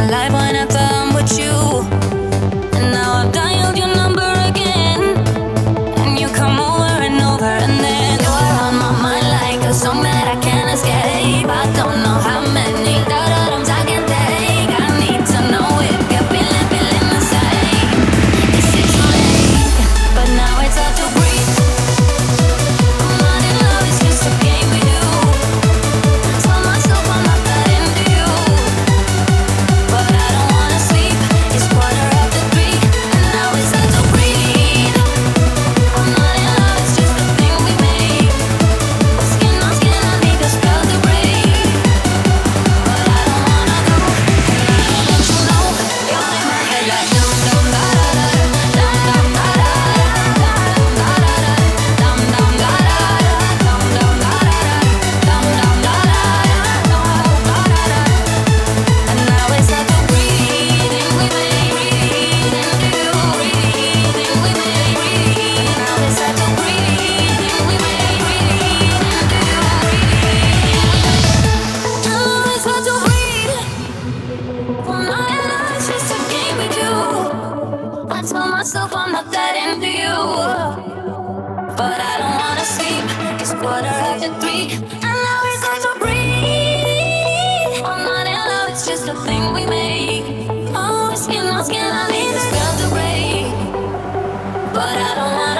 life whenever I'm with you. And now I've dialed your number again, and you come over and over, and then you're on my mind like a song that I can't escape. I don't know how many da-da-dums I can take. I need to know if you're feeling the same. Is it too late? But now it's hard to breathe. I'm not in love, it's just a game with you. I tell myself I'm not that into you, but I don't wanna sleep. It's 3:15, and now it's hard to breathe. I'm not in love, it's just a thing we made. Skin on skin, I need the spell to break, but I don't wanna go. Don't you know you're in my head like dum dum da da da, dum dum da da da, dum dum da da da, dum dum da da da, dum dum da da da, dum dum da da da. And now it's hard to breathe, and we may breathe into you, breathing we may breathe. Now it's hard to breathe, and we may breathe into you, breathing. Now it's hard to breathe. Well, now I know it's just a game with you. I tell myself I'm not that into you, but I don't wanna sleep. It's 3:15, and now it's hard to breathe. I'm not in love, it's just a thing we make. Oh, skin on skin, I need the spell to break, but I don't wanna.